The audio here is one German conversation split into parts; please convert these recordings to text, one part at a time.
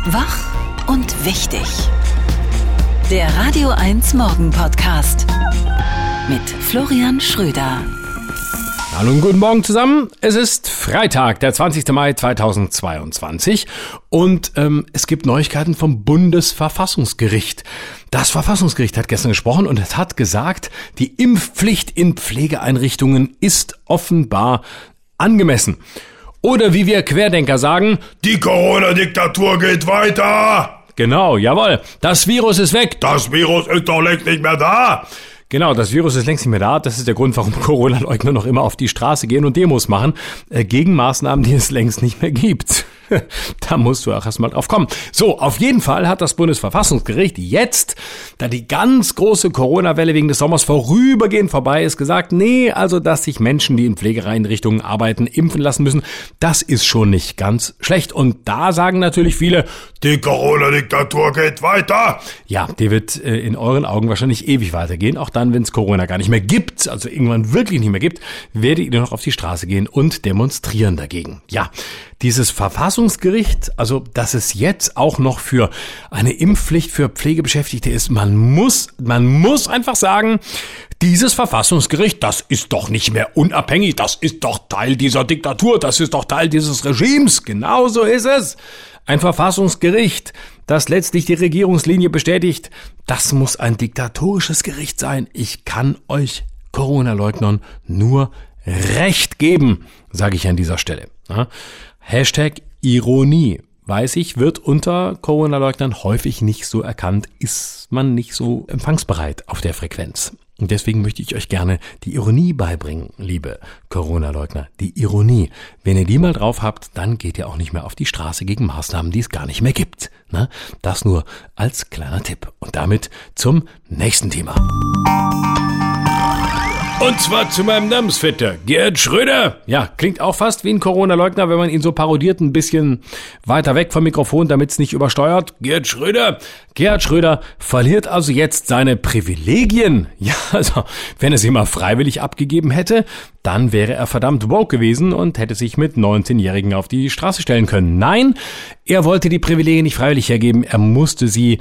Wach und wichtig. Der Radio 1 Morgen Podcast mit Florian Schröder. Hallo und guten Morgen zusammen. Es ist Freitag, der 20. Mai 2022 und es gibt Neuigkeiten vom Bundesverfassungsgericht. Das Verfassungsgericht hat gestern gesprochen und es hat gesagt, die Impfpflicht in Pflegeeinrichtungen ist offenbar angemessen. Oder wie wir Querdenker sagen, die Corona-Diktatur geht weiter. Genau, jawohl, das Virus ist weg. Das Virus ist doch längst nicht mehr da. Genau, das Virus ist längst nicht mehr da. Das ist der Grund, warum Corona-Leugner noch immer auf die Straße gehen und Demos machen gegen Maßnahmen, die es längst nicht mehr gibt. Da musst du auch erstmal drauf kommen. So, auf jeden Fall hat das Bundesverfassungsgericht jetzt, da die ganz große Corona-Welle wegen des Sommers vorübergehend vorbei ist, gesagt, nee, also dass sich Menschen, die in Pflegeeinrichtungen arbeiten, impfen lassen müssen, das ist schon nicht ganz schlecht. Und da sagen natürlich viele, die Corona-Diktatur geht weiter. Ja, die wird in euren Augen wahrscheinlich ewig weitergehen. Auch dann, wenn es Corona gar nicht mehr gibt, also irgendwann wirklich nicht mehr gibt, werdet ihr noch auf die Straße gehen und demonstrieren dagegen. Ja, dieses Verfassungsgericht, also dass es jetzt auch noch für eine Impfpflicht für Pflegebeschäftigte ist, man muss einfach sagen, dieses Verfassungsgericht, das ist doch nicht mehr unabhängig, das ist doch Teil dieser Diktatur, das ist doch Teil dieses Regimes, genau so ist es. Ein Verfassungsgericht, das letztlich die Regierungslinie bestätigt, das muss ein diktatorisches Gericht sein. Ich kann euch Corona-Leugnern nur Recht geben, sage ich an dieser Stelle. Hashtag Ironie, weiß ich, wird unter Corona-Leugnern häufig nicht so erkannt, ist man nicht so empfangsbereit auf der Frequenz. Und deswegen möchte ich euch gerne die Ironie beibringen, liebe Corona-Leugner. Die Ironie. Wenn ihr die mal drauf habt, dann geht ihr auch nicht mehr auf die Straße gegen Maßnahmen, die es gar nicht mehr gibt. Das nur als kleiner Tipp. Und damit zum nächsten Thema. Und zwar zu meinem Namensvetter, Gerhard Schröder. Ja, klingt auch fast wie ein Corona-Leugner, wenn man ihn so parodiert, ein bisschen weiter weg vom Mikrofon, damit es nicht übersteuert. Gerhard Schröder verliert also jetzt seine Privilegien. Ja, also, wenn er sie mal freiwillig abgegeben hätte, dann wäre er verdammt woke gewesen und hätte sich mit 19-Jährigen auf die Straße stellen können. Nein, er wollte die Privilegien nicht freiwillig hergeben, er musste sie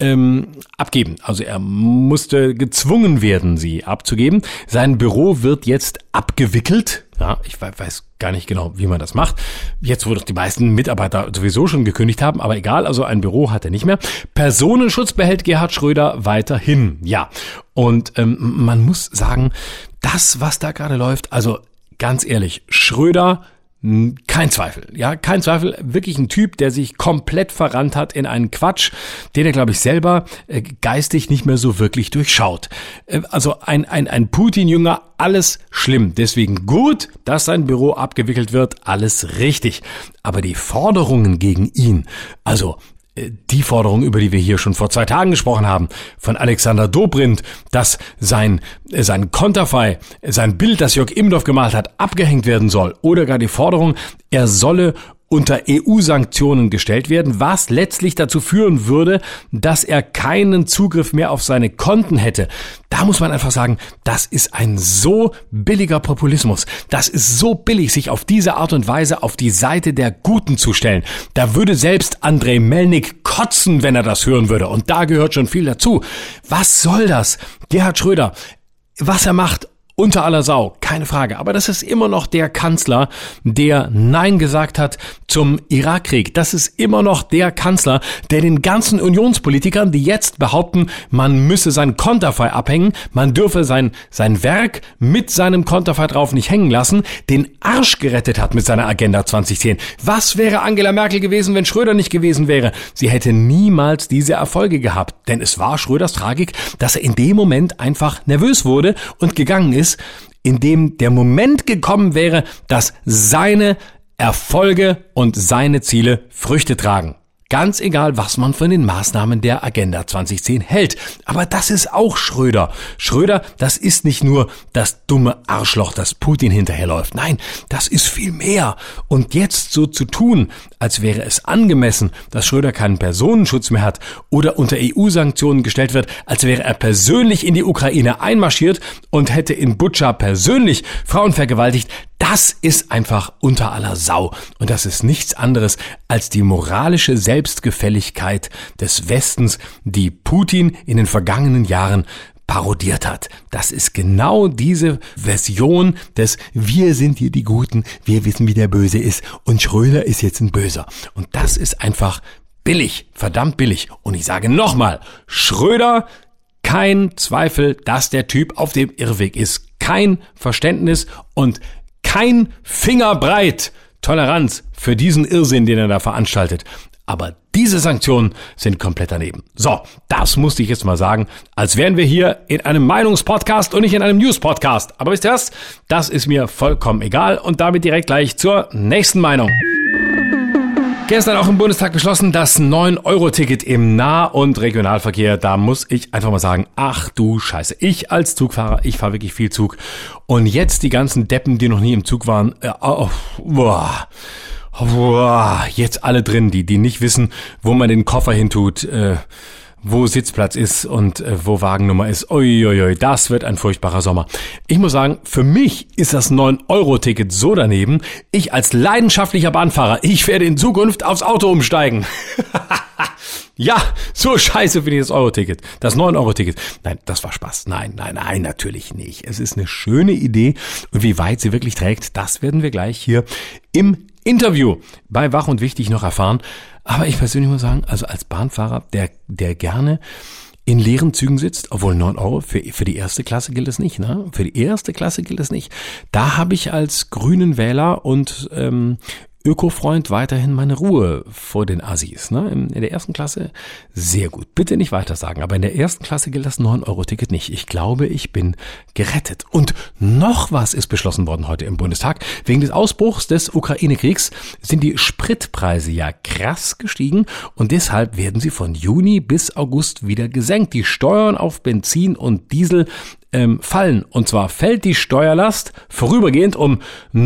abgeben. Also er musste gezwungen werden, sie abzugeben. Sein Büro wird jetzt abgewickelt. Ja, ich weiß gar nicht genau, wie man das macht. Jetzt, wo doch die meisten Mitarbeiter sowieso schon gekündigt haben, aber egal, also ein Büro hat er nicht mehr. Personenschutz behält Gerhard Schröder weiterhin. Ja, und man muss sagen, das, was da gerade läuft, also ganz ehrlich, Schröder, kein Zweifel, wirklich ein Typ, der sich komplett verrannt hat in einen Quatsch, den er, glaube ich, selber geistig nicht mehr so wirklich durchschaut. Also ein Putin-Jünger, alles schlimm. Deswegen gut, dass sein Büro abgewickelt wird, alles richtig. Aber die Forderungen gegen ihn, also die Forderung, über die wir hier schon vor 2 Tagen gesprochen haben, von Alexander Dobrindt, dass sein Konterfei, sein Bild, das Jörg Immendorf gemalt hat, abgehängt werden soll, oder gar die Forderung, er solle unter EU-Sanktionen gestellt werden, was letztlich dazu führen würde, dass er keinen Zugriff mehr auf seine Konten hätte. Da muss man einfach sagen, das ist ein so billiger Populismus. Das ist so billig, sich auf diese Art und Weise auf die Seite der Guten zu stellen. Da würde selbst Andrei Melnik kotzen, wenn er das hören würde. Und da gehört schon viel dazu. Was soll das? Gerhard Schröder, was er macht, unter aller Sau, keine Frage. Aber das ist immer noch der Kanzler, der Nein gesagt hat zum Irakkrieg. Das ist immer noch der Kanzler, der den ganzen Unionspolitikern, die jetzt behaupten, man müsse sein Konterfei abhängen, man dürfe sein Werk mit seinem Konterfei drauf nicht hängen lassen, den Arsch gerettet hat mit seiner Agenda 2010. Was wäre Angela Merkel gewesen, wenn Schröder nicht gewesen wäre? Sie hätte niemals diese Erfolge gehabt. Denn es war Schröders Tragik, dass er in dem Moment einfach nervös wurde und gegangen ist, in dem der Moment gekommen wäre, dass seine Erfolge und seine Ziele Früchte tragen. Ganz egal, was man von den Maßnahmen der Agenda 2010 hält. Aber das ist auch Schröder. Schröder, das ist nicht nur das dumme Arschloch, das Putin hinterherläuft. Nein, das ist viel mehr. Und jetzt so zu tun, als wäre es angemessen, dass Schröder keinen Personenschutz mehr hat oder unter EU-Sanktionen gestellt wird, als wäre er persönlich in die Ukraine einmarschiert und hätte in Butscha persönlich Frauen vergewaltigt, Das ist einfach unter aller Sau. Und das ist nichts anderes als die moralische Selbstgefälligkeit des Westens, die Putin in den vergangenen Jahren parodiert hat. Das ist genau diese Version des Wir sind hier die Guten, wir wissen, wie der Böse ist und Schröder ist jetzt ein Böser. Und das ist einfach billig, verdammt billig. Und ich sage nochmal, Schröder, kein Zweifel, dass der Typ auf dem Irrweg ist. Kein Verständnis und kein Fingerbreit Toleranz für diesen Irrsinn, den er da veranstaltet. Aber diese Sanktionen sind komplett daneben. So, das musste ich jetzt mal sagen, als wären wir hier in einem Meinungspodcast und nicht in einem News-Podcast. Aber wisst ihr was? Das ist mir vollkommen egal und damit direkt gleich zur nächsten Meinung. Gestern auch im Bundestag beschlossen, das 9-Euro-Ticket im Nah- und Regionalverkehr. Da muss ich einfach mal sagen, ach du Scheiße. Ich als Zugfahrer, ich fahre wirklich viel Zug. Und jetzt die ganzen Deppen, die noch nie im Zug waren, jetzt alle drin, die nicht wissen, wo man den Koffer hintut, wo Sitzplatz ist und wo Wagennummer ist. Uiuiui, das wird ein furchtbarer Sommer. Ich muss sagen, für mich ist das 9-Euro-Ticket so daneben. Ich als leidenschaftlicher Bahnfahrer, ich werde in Zukunft aufs Auto umsteigen. Ja, so scheiße finde ich das Euro-Ticket. Das 9-Euro-Ticket. Nein, das war Spaß. Nein, natürlich nicht. Es ist eine schöne Idee und wie weit sie wirklich trägt, das werden wir gleich hier im Interview bei Wach und Wichtig noch erfahren. Aber ich persönlich muss sagen, also als Bahnfahrer, der gerne in leeren Zügen sitzt, obwohl 9 Euro für die erste Klasse gilt es nicht, ne? Für die erste Klasse gilt es nicht. Da habe ich als grünen Wähler und Öko-Freund weiterhin meine Ruhe vor den Assis. Ne? In der ersten Klasse sehr gut. Bitte nicht weiter sagen, aber in der ersten Klasse gilt das 9-Euro-Ticket nicht. Ich glaube, ich bin gerettet. Und noch was ist beschlossen worden heute im Bundestag. Wegen des Ausbruchs des Ukraine-Kriegs sind die Spritpreise ja krass gestiegen und deshalb werden sie von Juni bis August wieder gesenkt. Die Steuern auf Benzin und Diesel fallen. Und zwar fällt die Steuerlast vorübergehend um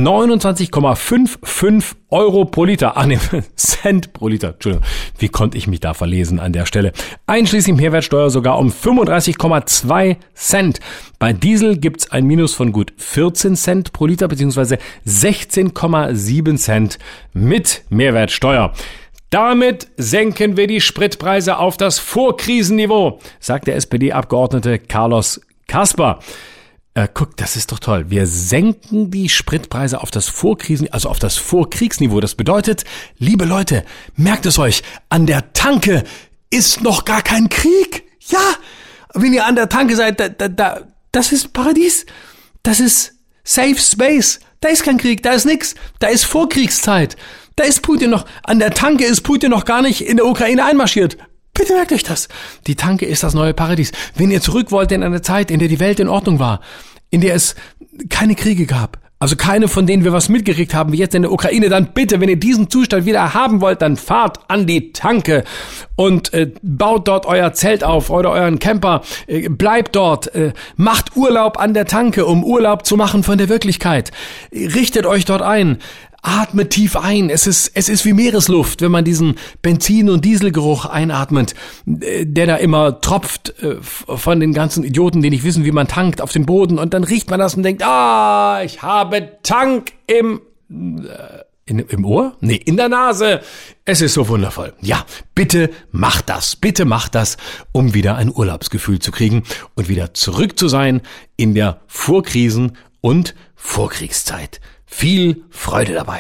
29,55 Euro pro Liter. Cent pro Liter. Entschuldigung. Wie konnte ich mich da verlesen an der Stelle? Einschließlich Mehrwertsteuer sogar um 35,2 Cent. Bei Diesel gibt's ein Minus von gut 14 Cent pro Liter beziehungsweise 16,7 Cent mit Mehrwertsteuer. Damit senken wir die Spritpreise auf das Vorkrisenniveau, sagt der SPD-Abgeordnete Carlos Kasper. Guck, das ist doch toll. Wir senken die Spritpreise auf das Vorkriegsniveau. Das bedeutet, liebe Leute, merkt es euch, an der Tanke ist noch gar kein Krieg. Ja, wenn ihr an der Tanke seid, das ist Paradies. Das ist Safe Space. Da ist kein Krieg, da ist nix. Da ist Vorkriegszeit. Da ist Putin noch, an der Tanke ist Putin noch gar nicht in der Ukraine einmarschiert. Bitte merkt euch das. Die Tanke ist das neue Paradies. Wenn ihr zurück wollt in eine Zeit, in der die Welt in Ordnung war, in der es keine Kriege gab, also keine, von denen wir was mitgekriegt haben, wie jetzt in der Ukraine, dann bitte, wenn ihr diesen Zustand wieder haben wollt, dann fahrt an die Tanke und baut dort euer Zelt auf oder euren Camper, bleibt dort, macht Urlaub an der Tanke, um Urlaub zu machen von der Wirklichkeit. Richtet euch dort ein. Atmet tief ein. Es ist wie Meeresluft, wenn man diesen Benzin- und Dieselgeruch einatmet, der da immer tropft von den ganzen Idioten, die nicht wissen, wie man tankt, auf den Boden. Und dann riecht man das und denkt, ich habe Tank im Ohr? Nee, in der Nase. Es ist so wundervoll. Ja, bitte macht das, um wieder ein Urlaubsgefühl zu kriegen und wieder zurück zu sein in der Vorkrisen- und Vorkriegszeit. Viel Freude dabei.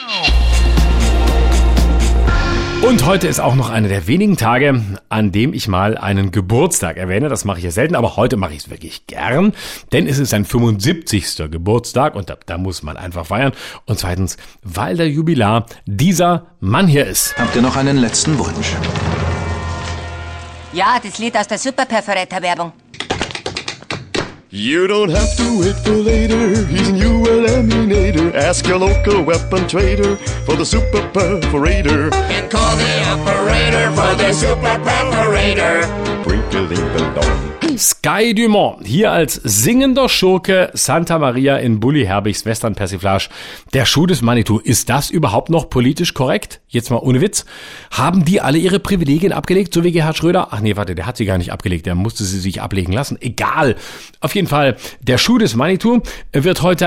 Und heute ist auch noch einer der wenigen Tage, an dem ich mal einen Geburtstag erwähne. Das mache ich ja selten, aber heute mache ich es wirklich gern, denn es ist sein 75. Geburtstag und da muss man einfach feiern. Und zweitens, weil der Jubilar dieser Mann hier ist. Habt ihr noch einen letzten Wunsch? Ja, das Lied aus der Superperforator-Werbung. You don't have to wait for later, he's a new eliminator. Ask your local weapon trader for the Super Perforator. And call the operator for the Super Perforator. Sky Dumont, hier als singender Schurke Santa Maria in Bully Herbigs Western-Persiflage. Der Schuh des Manitou, ist das überhaupt noch politisch korrekt? Jetzt mal ohne Witz. Haben die alle ihre Privilegien abgelegt, so wie Gerhard Schröder? Ach nee, warte, der hat sie gar nicht abgelegt, der musste sie sich ablegen lassen. Egal. Auf jeden Fall, der Schuh des Manitou wird heute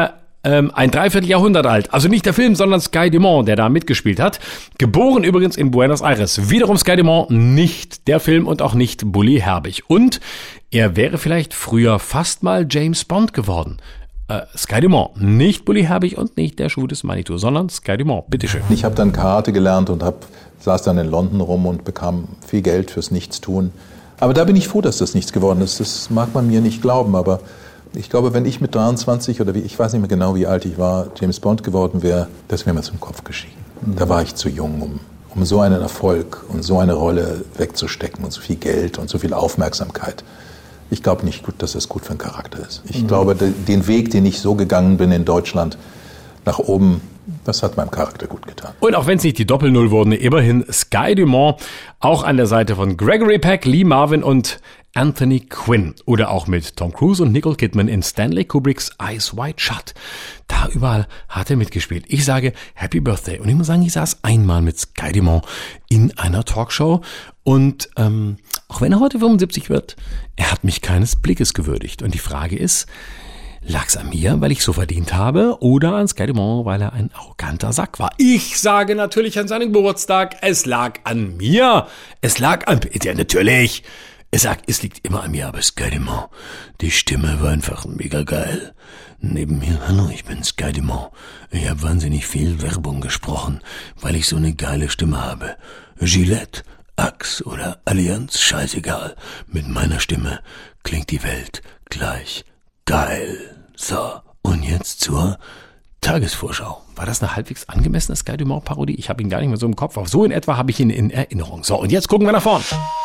ein Dreivierteljahrhundert alt. Also nicht der Film, sondern Sky Dumont, der da mitgespielt hat. Geboren übrigens in Buenos Aires. Wiederum Sky Dumont, nicht der Film und auch nicht Bully Herbig. Und er wäre vielleicht früher fast mal James Bond geworden. Sky Dumont, nicht Bully Herbig und nicht der Schuh des Manitou, sondern Sky Dumont. Bitteschön. Ich habe dann Karate gelernt und saß dann in London rum und bekam viel Geld fürs Nichtstun. Aber da bin ich froh, dass das nichts geworden ist. Das mag man mir nicht glauben, aber ich glaube, wenn ich mit 23 oder ich weiß nicht mehr genau, wie alt ich war, James Bond geworden wäre, das wäre mir zum Kopf gestiegen. Da war ich zu jung, um so einen Erfolg und so eine Rolle wegzustecken und so viel Geld und so viel Aufmerksamkeit. Ich glaube nicht, dass das gut für einen Charakter ist. Ich glaube, den Weg, den ich so gegangen bin in Deutschland, nach oben, das hat meinem Charakter gut getan. Und auch wenn es nicht die Doppel-Null wurden, immerhin Sky Dumont, auch an der Seite von Gregory Peck, Lee Marvin und Anthony Quinn. Oder auch mit Tom Cruise und Nicole Kidman in Stanley Kubricks Eyes Wide Shut. Da überall hat er mitgespielt. Ich sage Happy Birthday. Und ich muss sagen, ich saß einmal mit Sky Dumont in einer Talkshow. Und auch wenn er heute 75 wird, er hat mich keines Blickes gewürdigt. Und die Frage ist, lag's an mir, weil ich so verdient habe, oder an Sky Dumont, weil er ein arroganter Sack war? Ich sage natürlich an seinem Geburtstag, es lag an mir. Es lag an, ja natürlich. Es liegt immer an mir, aber Sky Dumont, die Stimme war einfach mega geil. Neben mir, hallo, ich bin Sky Dumont. Ich habe wahnsinnig viel Werbung gesprochen, weil ich so eine geile Stimme habe. Gillette, Axe oder Allianz, scheißegal. Mit meiner Stimme klingt die Welt gleich geil. So, und jetzt zur Tagesvorschau. War das eine halbwegs angemessene Sky Dumont-Parodie? Ich habe ihn gar nicht mehr so im Kopf. Aber so in etwa habe ich ihn in Erinnerung. So, und jetzt gucken wir nach vorn.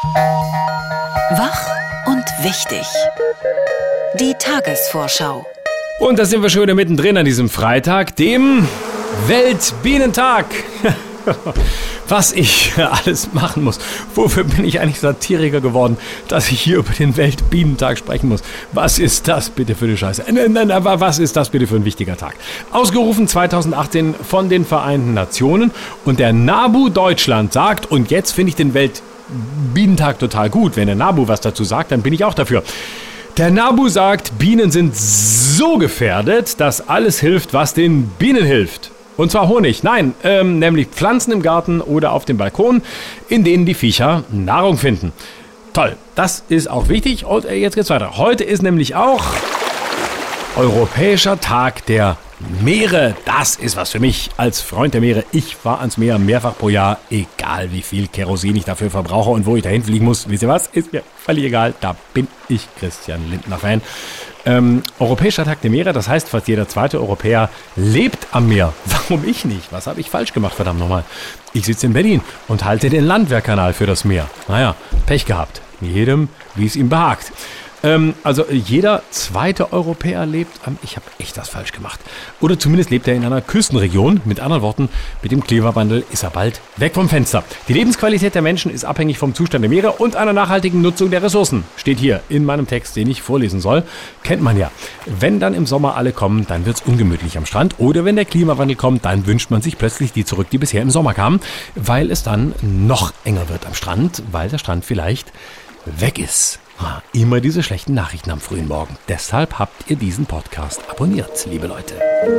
Wach und wichtig. Die Tagesvorschau. Und da sind wir schon wieder mittendrin an diesem Freitag, dem Weltbienentag. Was ich alles machen muss. Wofür bin ich eigentlich Satiriker geworden, dass ich hier über den Weltbienentag sprechen muss? Was ist das bitte für eine Scheiße? Nein, aber was ist das bitte für ein wichtiger Tag? Ausgerufen 2018 von den Vereinten Nationen und der NABU Deutschland sagt, und jetzt finde ich den Weltbienentag total gut. Wenn der NABU was dazu sagt, dann bin ich auch dafür. Der NABU sagt, Bienen sind so gefährdet, dass alles hilft, was den Bienen hilft. Und zwar Honig, nein, nämlich Pflanzen im Garten oder auf dem Balkon, in denen die Viecher Nahrung finden. Toll, das ist auch wichtig und jetzt geht's weiter. Heute ist nämlich auch Europäischer Tag der Meere. Das ist was für mich als Freund der Meere. Ich fahre ans Meer mehrfach pro Jahr, egal wie viel Kerosin ich dafür verbrauche und wo ich dahin fliegen muss. Wisst ihr was? Ist mir völlig egal, da bin ich Christian Lindner-Fan. Europäischer Tag der Meere, das heißt, fast jeder zweite Europäer lebt am Meer. Warum ich nicht? Was habe ich falsch gemacht, verdammt nochmal? Ich sitze in Berlin und halte den Landwehrkanal für das Meer. Naja, Pech gehabt. Jedem, wie es ihm behagt. Also jeder zweite Europäer lebt am... Ich habe echt das falsch gemacht. Oder zumindest lebt er in einer Küstenregion. Mit anderen Worten, mit dem Klimawandel ist er bald weg vom Fenster. Die Lebensqualität der Menschen ist abhängig vom Zustand der Meere und einer nachhaltigen Nutzung der Ressourcen. Steht hier in meinem Text, den ich vorlesen soll. Kennt man ja. Wenn dann im Sommer alle kommen, dann wird's ungemütlich am Strand. Oder wenn der Klimawandel kommt, dann wünscht man sich plötzlich die zurück, die bisher im Sommer kamen. Weil es dann noch enger wird am Strand, weil der Strand vielleicht weg ist. Immer diese schlechten Nachrichten am frühen Morgen. Deshalb habt ihr diesen Podcast abonniert, liebe Leute.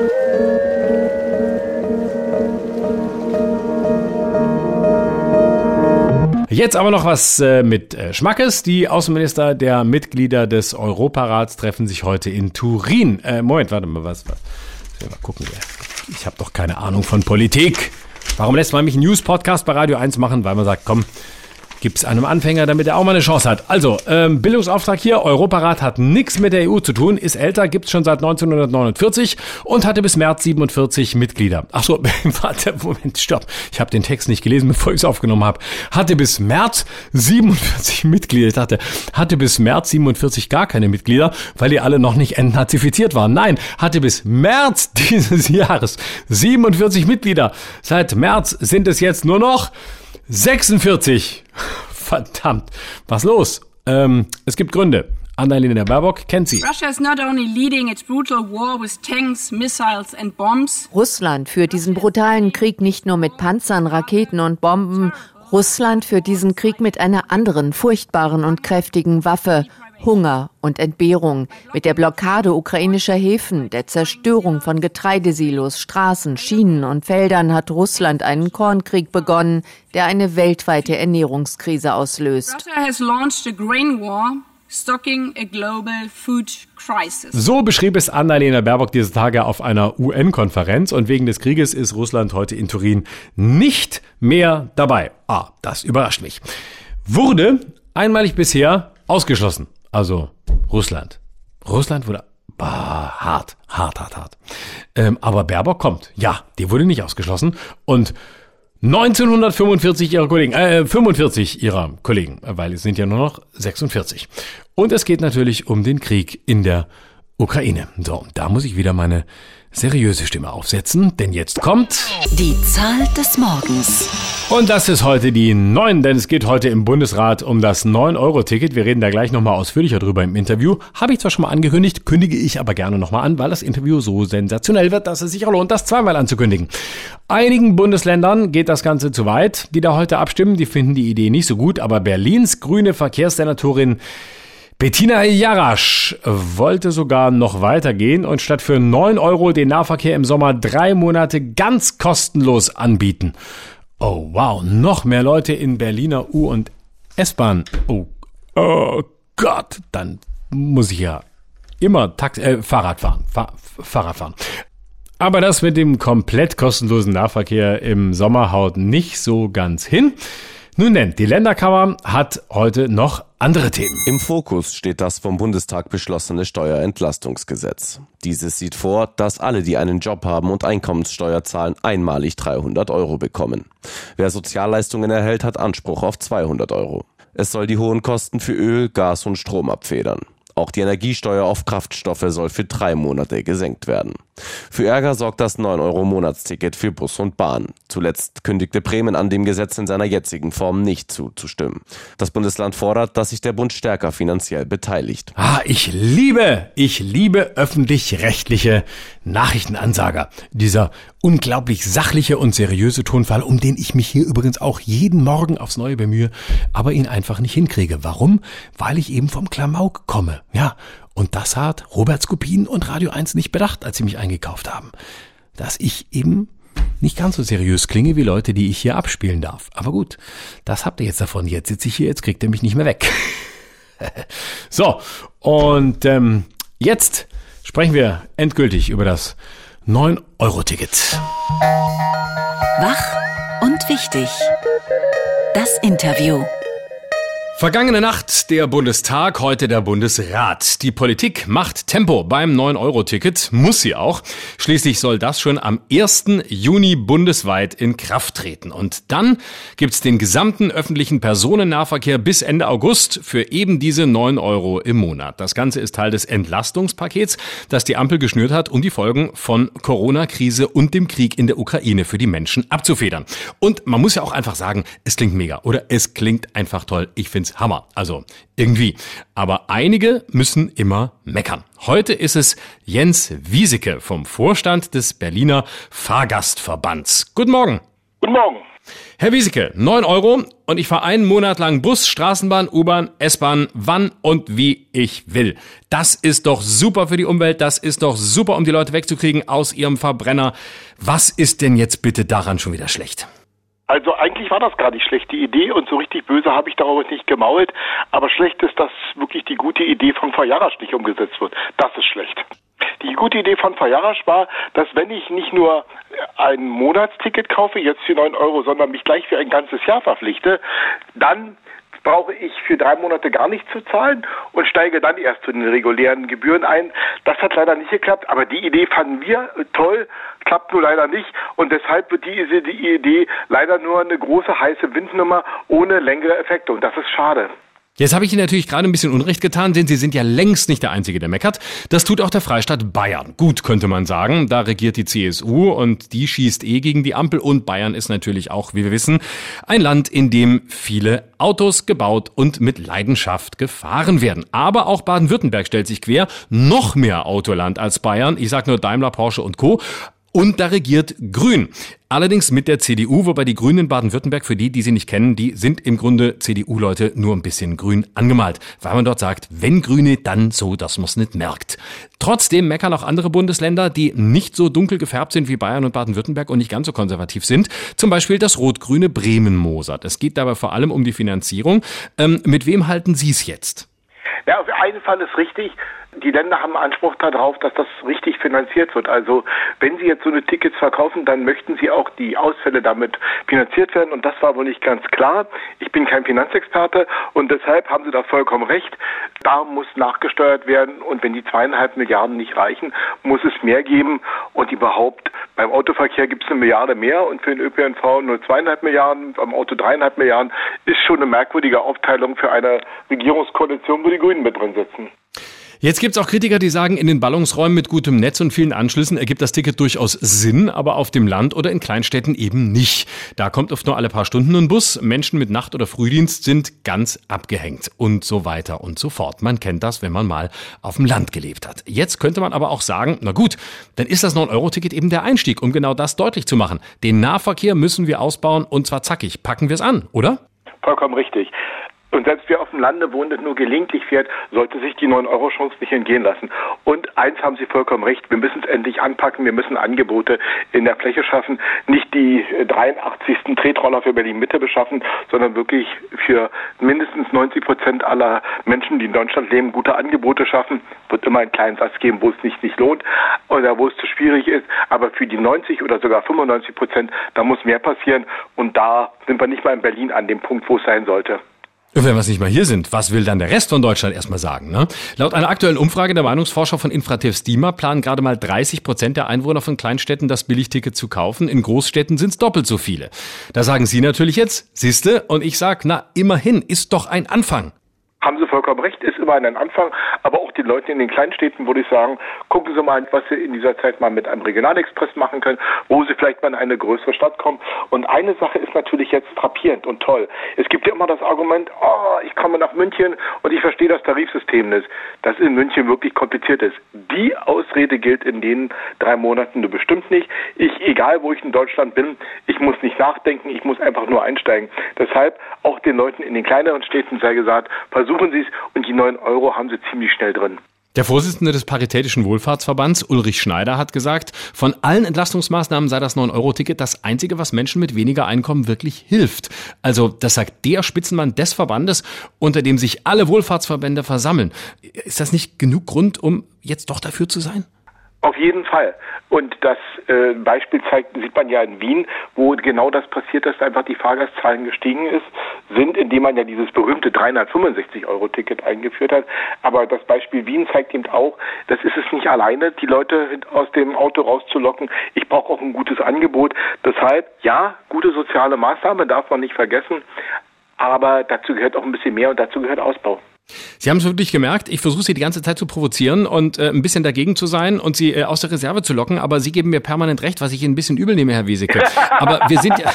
Jetzt aber noch was mit Schmackes. Die Außenminister der Mitglieder des Europarats treffen sich heute in Turin. Moment, warte mal, was? Mal gucken. Ich habe doch keine Ahnung von Politik. Warum lässt man mich einen News-Podcast bei Radio 1 machen? Weil man sagt, komm, gibt's einem Anfänger, damit er auch mal eine Chance hat. Also, Bildungsauftrag hier. Europarat hat nichts mit der EU zu tun, ist älter, gibt's schon seit 1949 und hatte bis März 47 Mitglieder. Ach so, warte, Moment, stopp. Ich habe den Text nicht gelesen, bevor ich es aufgenommen habe. Hatte bis März 47 Mitglieder. Ich dachte, hatte bis März 47 gar keine Mitglieder, weil die alle noch nicht entnazifiziert waren. Nein, hatte bis März dieses Jahres 47 Mitglieder. Seit März sind es jetzt nur noch 46. Verdammt. Was los? Es gibt Gründe. Annalena Baerbock kennt sie. Russia is not only leading its brutal war with tanks, missiles and bombs. Russland führt diesen brutalen Krieg nicht nur mit Panzern, Raketen und Bomben. Russland führt diesen Krieg mit einer anderen, furchtbaren und kräftigen Waffe. Hunger und Entbehrung. Mit der Blockade ukrainischer Häfen, der Zerstörung von Getreidesilos, Straßen, Schienen und Feldern hat Russland einen Kornkrieg begonnen, der eine weltweite Ernährungskrise auslöst. Russia has launched a grain war, stocking a global food crisis. So beschrieb es Annalena Baerbock diese Tage auf einer UN-Konferenz und wegen des Krieges ist Russland heute in Turin nicht mehr dabei. Das überrascht mich. Wurde einmalig bisher ausgeschlossen. Also Russland. Russland wurde hart. Aber Baerbock kommt. Ja, die wurde nicht ausgeschlossen. Und 1945 45 ihrer Kollegen, weil es sind ja nur noch 46. Und es geht natürlich um den Krieg in der Ukraine. So, da muss ich wieder meine seriöse Stimme aufsetzen, denn jetzt kommt die Zahl des Morgens. Und das ist heute die 9, denn es geht heute im Bundesrat um das 9-Euro-Ticket. Wir reden da gleich nochmal ausführlicher drüber im Interview. Habe ich zwar schon mal angekündigt, kündige ich aber gerne nochmal an, weil das Interview so sensationell wird, dass es sich auch lohnt, das zweimal anzukündigen. Einigen Bundesländern geht das Ganze zu weit, die da heute abstimmen. Die finden die Idee nicht so gut, aber Berlins grüne Verkehrssenatorin Bettina Jarasch wollte sogar noch weitergehen und statt für 9 Euro den Nahverkehr im Sommer 3 Monate ganz kostenlos anbieten. Oh wow, noch mehr Leute in Berliner U- und S-Bahn. Oh Gott, dann muss ich ja immer Fahrrad fahren. Aber das mit dem komplett kostenlosen Nahverkehr im Sommer haut nicht so ganz hin. Nun denn, die Länderkammer hat heute noch andere Themen. Im Fokus steht das vom Bundestag beschlossene Steuerentlastungsgesetz. Dieses sieht vor, dass alle, die einen Job haben und Einkommenssteuer zahlen, einmalig 300 Euro bekommen. Wer Sozialleistungen erhält, hat Anspruch auf 200 Euro. Es soll die hohen Kosten für Öl, Gas und Strom abfedern. Auch die Energiesteuer auf Kraftstoffe soll für 3 Monate gesenkt werden. Für Ärger sorgt das 9-Euro-Monatsticket für Bus und Bahn. Zuletzt kündigte Bremen an, dem Gesetz in seiner jetzigen Form nicht zuzustimmen. Das Bundesland fordert, dass sich der Bund stärker finanziell beteiligt. Ich liebe öffentlich-rechtliche Nachrichtenansager. Dieser unglaublich sachliche und seriöse Tonfall, um den ich mich hier übrigens auch jeden Morgen aufs Neue bemühe, aber ihn einfach nicht hinkriege. Warum? Weil ich eben vom Klamauk komme. Ja, und das hat Robert Skopin und Radio 1 nicht bedacht, als sie mich eingekauft haben. Dass ich eben nicht ganz so seriös klinge wie Leute, die ich hier abspielen darf. Aber gut, das habt ihr jetzt davon. Jetzt sitze ich hier, jetzt kriegt ihr mich nicht mehr weg. So, und jetzt sprechen wir endgültig über das 9-Euro-Ticket. Wach und wichtig. Das Interview. Vergangene Nacht der Bundestag, heute der Bundesrat. Die Politik macht Tempo beim 9-Euro-Ticket, muss sie auch. Schließlich soll das schon am 1. Juni bundesweit in Kraft treten. Und dann gibt's den gesamten öffentlichen Personennahverkehr bis Ende August für eben diese 9 Euro im Monat. Das Ganze ist Teil des Entlastungspakets, das die Ampel geschnürt hat, um die Folgen von Corona-Krise und dem Krieg in der Ukraine für die Menschen abzufedern. Und man muss ja auch einfach sagen, es klingt mega oder es klingt einfach toll. Ich find's Hammer, also irgendwie. Aber einige müssen immer meckern. Heute ist es Jens Wieseke vom Vorstand des Berliner Fahrgastverbands. Guten Morgen. Guten Morgen. Herr Wieseke, 9 Euro und ich fahre einen Monat lang Bus, Straßenbahn, U-Bahn, S-Bahn, wann und wie ich will. Das ist doch super für die Umwelt, das ist doch super, um die Leute wegzukriegen aus ihrem Verbrenner. Was ist denn jetzt bitte daran schon wieder schlecht? Also eigentlich war das gar nicht schlecht, die Idee, und so richtig böse habe ich darüber nicht gemault, aber schlecht ist, dass wirklich die gute Idee von Frau Jarasch nicht umgesetzt wird. Das ist schlecht. Die gute Idee von Frau Jarasch war, dass wenn ich nicht nur ein Monatsticket kaufe, jetzt für 9 Euro, sondern mich gleich für ein ganzes Jahr verpflichte, dann brauche ich für 3 Monate gar nichts zu zahlen und steige dann erst zu den regulären Gebühren ein. Das hat leider nicht geklappt, aber die Idee fanden wir toll, klappt nur leider nicht, und deshalb wird die Idee leider nur eine große heiße Windnummer ohne längere Effekte, und das ist schade. Jetzt habe ich Ihnen natürlich gerade ein bisschen Unrecht getan, denn Sie sind ja längst nicht der Einzige, der meckert. Das tut auch der Freistaat Bayern. Gut, könnte man sagen. Da regiert die CSU und die schießt gegen die Ampel. Und Bayern ist natürlich auch, wie wir wissen, ein Land, in dem viele Autos gebaut und mit Leidenschaft gefahren werden. Aber auch Baden-Württemberg stellt sich quer. Noch mehr Autoland als Bayern. Ich sage nur Daimler, Porsche und Co. Und da regiert Grün. Allerdings mit der CDU, wobei die Grünen in Baden-Württemberg, für die sie nicht kennen, die sind im Grunde CDU-Leute nur ein bisschen grün angemalt. Weil man dort sagt, wenn Grüne, dann so, dass man es nicht merkt. Trotzdem meckern auch andere Bundesländer, die nicht so dunkel gefärbt sind wie Bayern und Baden-Württemberg und nicht ganz so konservativ sind. Zum Beispiel das rot-grüne Bremen-Mosert. Es geht dabei vor allem um die Finanzierung. Mit wem halten Sie es jetzt? Ja, auf einen Fall ist richtig. Die Länder haben Anspruch darauf, dass das richtig finanziert wird. Also wenn sie jetzt so eine Tickets verkaufen, dann möchten sie auch die Ausfälle damit finanziert werden. Und das war wohl nicht ganz klar. Ich bin kein Finanzexperte und deshalb haben sie da vollkommen recht. Da muss nachgesteuert werden und wenn die 2,5 Milliarden nicht reichen, muss es mehr geben. Und überhaupt, beim Autoverkehr gibt es 1 Milliarde mehr und für den ÖPNV nur 2,5 Milliarden, beim Auto 3,5 Milliarden. Ist schon eine merkwürdige Aufteilung für eine Regierungskoalition, wo die Grünen mit drin sitzen. Jetzt gibt's auch Kritiker, die sagen, in den Ballungsräumen mit gutem Netz und vielen Anschlüssen ergibt das Ticket durchaus Sinn, aber auf dem Land oder in Kleinstädten eben nicht. Da kommt oft nur alle paar Stunden ein Bus, Menschen mit Nacht- oder Frühdienst sind ganz abgehängt und so weiter und so fort. Man kennt das, wenn man mal auf dem Land gelebt hat. Jetzt könnte man aber auch sagen, na gut, dann ist das 9-Euro-Ticket eben der Einstieg, um genau das deutlich zu machen. Den Nahverkehr müssen wir ausbauen und zwar zackig. Packen wir es an, oder? Vollkommen richtig. Und selbst wer auf dem Lande wohnt und nur gelegentlich fährt, sollte sich die 9-Euro-Chance nicht entgehen lassen. Und eins haben Sie vollkommen recht, wir müssen es endlich anpacken, wir müssen Angebote in der Fläche schaffen, nicht die 83. Tretroller für Berlin-Mitte beschaffen, sondern wirklich für mindestens 90% aller Menschen, die in Deutschland leben, gute Angebote schaffen. Wird immer einen kleinen Satz geben, wo es nicht lohnt oder wo es zu schwierig ist, aber für die 90 oder sogar 95%, da muss mehr passieren und da sind wir nicht mal in Berlin an dem Punkt, wo es sein sollte. Und wenn wir nicht mal hier sind, was will dann der Rest von Deutschland erstmal sagen, ne? Laut einer aktuellen Umfrage der Meinungsforscher von Infrativ Stima planen gerade mal 30% der Einwohner von Kleinstädten das Billigticket zu kaufen. In Großstädten sind es doppelt so viele. Da sagen Sie natürlich jetzt, siehste, und ich sag, na, immerhin, ist doch ein Anfang. Haben Sie vollkommen recht, ist immer ein Anfang, aber auch den Leuten in den Kleinstädten würde ich sagen, gucken Sie mal, was Sie in dieser Zeit mal mit einem Regionalexpress machen können, wo Sie vielleicht mal in eine größere Stadt kommen. Und eine Sache ist natürlich jetzt frappierend und toll. Es gibt ja immer das Argument, ich komme nach München und ich verstehe das Tarifsystem nicht, dass in München wirklich kompliziert ist. Die Ausrede gilt in den 3 Monaten bestimmt nicht. Egal wo ich in Deutschland bin, ich muss nicht nachdenken, ich muss einfach nur einsteigen. Deshalb auch den Leuten in den kleineren Städten sei gesagt, versuchen Sie es und die 9 Euro haben Sie ziemlich schnell drin. Der Vorsitzende des Paritätischen Wohlfahrtsverbands, Ulrich Schneider, hat gesagt, von allen Entlastungsmaßnahmen sei das 9-Euro-Ticket das einzige, was Menschen mit weniger Einkommen wirklich hilft. Also, das sagt der Spitzenmann des Verbandes, unter dem sich alle Wohlfahrtsverbände versammeln. Ist das nicht genug Grund, um jetzt doch dafür zu sein? Auf jeden Fall. Und das Beispiel sieht man ja in Wien, wo genau das passiert, dass einfach die Fahrgastzahlen gestiegen sind, indem man ja dieses berühmte 365-Euro-Ticket eingeführt hat. Aber das Beispiel Wien zeigt eben auch, das ist es nicht alleine, die Leute aus dem Auto rauszulocken. Ich brauche auch ein gutes Angebot. Deshalb, ja, gute soziale Maßnahme darf man nicht vergessen. Aber dazu gehört auch ein bisschen mehr und dazu gehört Ausbau. Sie haben es wirklich gemerkt, ich versuche Sie die ganze Zeit zu provozieren und ein bisschen dagegen zu sein und Sie aus der Reserve zu locken, aber Sie geben mir permanent recht, was ich Ihnen ein bisschen übel nehme, Herr Wieseke. Aber wir sind ja...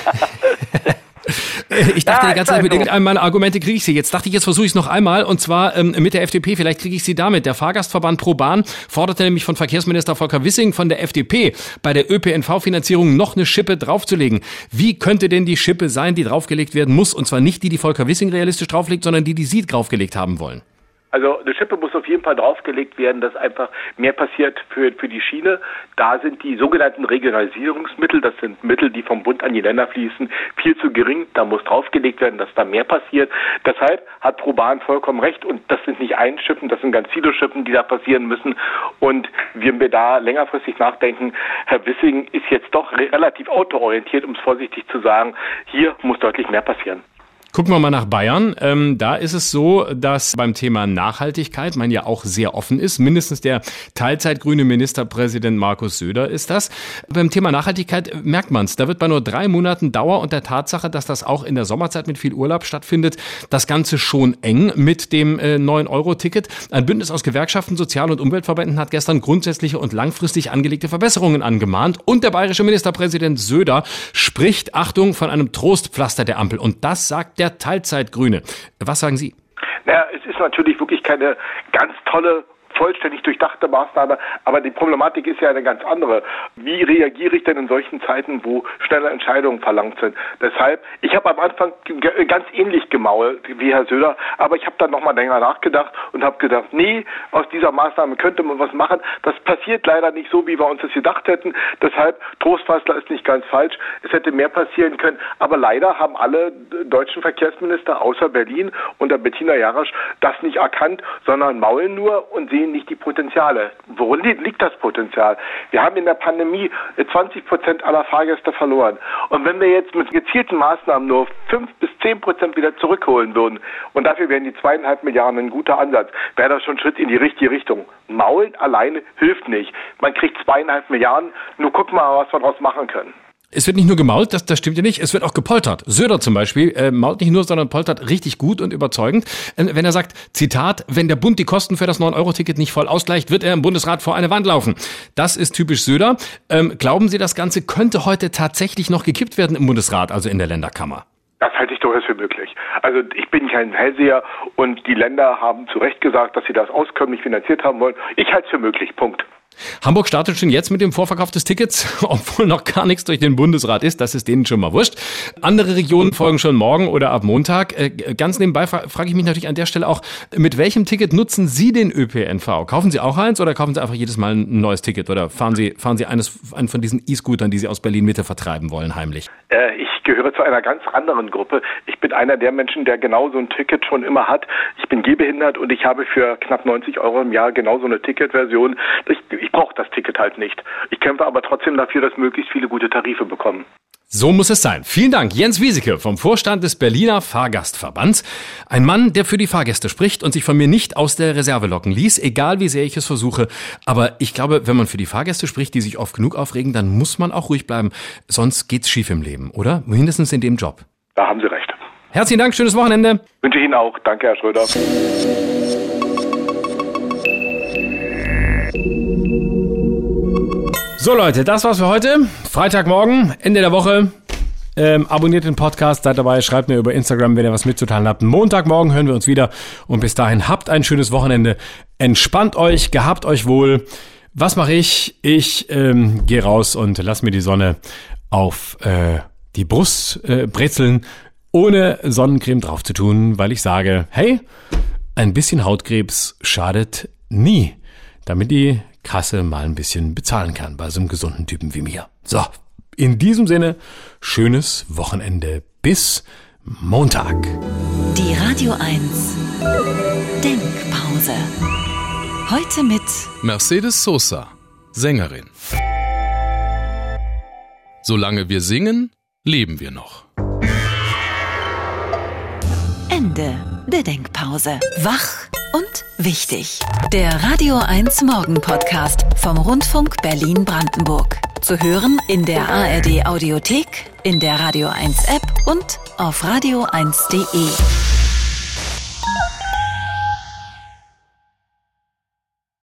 Ich dachte die ganze Zeit, mit irgendeinem meiner Argumente kriege ich sie. Jetzt versuche ich es noch einmal, und zwar mit der FDP. Vielleicht kriege ich sie damit. Der Fahrgastverband ProBahn forderte nämlich von Verkehrsminister Volker Wissing von der FDP, bei der ÖPNV-Finanzierung noch eine Schippe draufzulegen. Wie könnte denn die Schippe sein, die draufgelegt werden muss? Und zwar nicht die, die Volker Wissing realistisch drauflegt, sondern die Sie draufgelegt haben wollen. Also eine Schippe muss auf jeden Fall draufgelegt werden, dass einfach mehr passiert für die Schiene. Da sind die sogenannten Regionalisierungsmittel, das sind Mittel, die vom Bund an die Länder fließen, viel zu gering. Da muss draufgelegt werden, dass da mehr passiert. Deshalb hat ProBahn vollkommen recht und das sind nicht ein Schippen, das sind ganz viele Schippen, die da passieren müssen. Und wenn wir da längerfristig nachdenken, Herr Wissing ist jetzt doch relativ autoorientiert, um es vorsichtig zu sagen, hier muss deutlich mehr passieren. Gucken wir mal nach Bayern. Da ist es so, dass beim Thema Nachhaltigkeit man ja auch sehr offen ist. Mindestens der teilzeitgrüne Ministerpräsident Markus Söder ist das. Beim Thema Nachhaltigkeit merkt man es. Da wird bei nur 3 Monaten Dauer und der Tatsache, dass das auch in der Sommerzeit mit viel Urlaub stattfindet, das Ganze schon eng mit dem 9-Euro-Ticket. Ein Bündnis aus Gewerkschaften, Sozial- und Umweltverbänden hat gestern grundsätzliche und langfristig angelegte Verbesserungen angemahnt. Und der bayerische Ministerpräsident Söder spricht, Achtung, von einem Trostpflaster der Ampel. Und das sagt der Teilzeitgrüne. Was sagen Sie? Naja, es ist natürlich wirklich keine ganz tolle vollständig durchdachte Maßnahme, aber die Problematik ist ja eine ganz andere. Wie reagiere ich denn in solchen Zeiten, wo schnelle Entscheidungen verlangt sind? Deshalb, ich habe am Anfang ganz ähnlich gemault wie Herr Söder, aber ich habe dann nochmal länger nachgedacht und habe gedacht, nee, aus dieser Maßnahme könnte man was machen. Das passiert leider nicht so, wie wir uns das gedacht hätten. Deshalb, Trostpflaster ist nicht ganz falsch. Es hätte mehr passieren können. Aber leider haben alle deutschen Verkehrsminister außer Berlin unter Bettina Jarasch das nicht erkannt, sondern maulen nur und sehen nicht die Potenziale. Worin liegt das Potenzial? Wir haben in der Pandemie 20% aller Fahrgäste verloren. Und wenn wir jetzt mit gezielten Maßnahmen nur 5-10% wieder zurückholen würden, und dafür wären die 2,5 Milliarden ein guter Ansatz, wäre das schon ein Schritt in die richtige Richtung. Maulen alleine hilft nicht. Man kriegt 2,5 Milliarden, nur guck mal, was wir daraus machen können. Es wird nicht nur gemault, das stimmt ja nicht, es wird auch gepoltert. Söder zum Beispiel mault nicht nur, sondern poltert richtig gut und überzeugend. Wenn er sagt, Zitat, wenn der Bund die Kosten für das 9-Euro-Ticket nicht voll ausgleicht, wird er im Bundesrat vor eine Wand laufen. Das ist typisch Söder. Glauben Sie, das Ganze könnte heute tatsächlich noch gekippt werden im Bundesrat, also in der Länderkammer? Das halte ich durchaus für möglich. Also ich bin kein Hellseher und die Länder haben zu Recht gesagt, dass sie das auskömmlich finanziert haben wollen. Ich halte es für möglich, Punkt. Hamburg startet schon jetzt mit dem Vorverkauf des Tickets, obwohl noch gar nichts durch den Bundesrat ist. Das ist denen schon mal wurscht. Andere Regionen folgen schon morgen oder ab Montag. Ganz nebenbei frage ich mich natürlich an der Stelle auch, mit welchem Ticket nutzen Sie den ÖPNV? Kaufen Sie auch eins oder kaufen Sie einfach jedes Mal ein neues Ticket? Oder fahren Sie einen von diesen E-Scootern, die Sie aus Berlin-Mitte vertreiben wollen, heimlich? Ich gehöre zu einer ganz anderen Gruppe. Ich bin einer der Menschen, der genau so ein Ticket schon immer hat. Ich bin gehbehindert und ich habe für knapp 90 Euro im Jahr genau so eine Ticketversion. Ich brauche das Ticket halt nicht. Ich kämpfe aber trotzdem dafür, dass möglichst viele gute Tarife bekommen. So muss es sein. Vielen Dank, Jens Wieseke vom Vorstand des Berliner Fahrgastverbands. Ein Mann, der für die Fahrgäste spricht und sich von mir nicht aus der Reserve locken ließ, egal wie sehr ich es versuche. Aber ich glaube, wenn man für die Fahrgäste spricht, die sich oft genug aufregen, dann muss man auch ruhig bleiben. Sonst geht's schief im Leben, oder? Mindestens in dem Job. Da haben Sie recht. Herzlichen Dank, schönes Wochenende. Wünsche ich Ihnen auch. Danke, Herr Schröder. So Leute, das war's für heute. Freitagmorgen, Ende der Woche. Abonniert den Podcast, seid dabei, schreibt mir über Instagram, wenn ihr was mitzuteilen habt. Montagmorgen hören wir uns wieder und bis dahin habt ein schönes Wochenende. Entspannt euch, gehabt euch wohl. Was mache ich? Ich gehe raus und lass mir die Sonne auf die Brust brezeln, ohne Sonnencreme drauf zu tun, weil ich sage, hey, ein bisschen Hautkrebs schadet nie, damit die Kasse mal ein bisschen bezahlen kann bei so einem gesunden Typen wie mir. So, in diesem Sinne, schönes Wochenende bis Montag. Die Radio 1 Denkpause. Heute mit Mercedes Sosa, Sängerin. Solange wir singen, leben wir noch. Ende der Denkpause. Wach und wichtig. Der Radio 1 Morgen Podcast vom Rundfunk Berlin-Brandenburg. Zu hören in der ARD Audiothek, in der Radio 1 App und auf radio1.de.